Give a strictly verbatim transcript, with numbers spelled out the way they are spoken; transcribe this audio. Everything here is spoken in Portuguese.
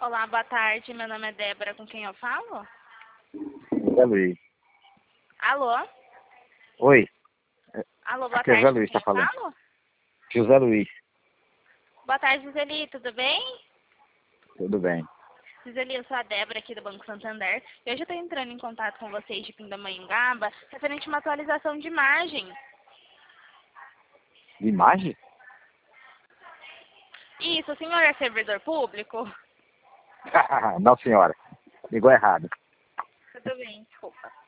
Olá, boa tarde. Meu nome é Débora. Com quem eu falo? José Luiz. Alô? Oi. Alô, boa Aqui é tarde. José Com Luiz, quem tá eu falando. falo? José Luiz, Boa tarde, Giseli. Tudo bem? tudo bem. Giseli, eu sou a Débora aqui do Banco Santander. E hoje eu estou entrando em contato com vocês de Pindamonhangaba referente a uma atualização de imagem. De imagem? Isso, o senhor é servidor público? Não, senhora. Ligou errado. Tudo bem, desculpa.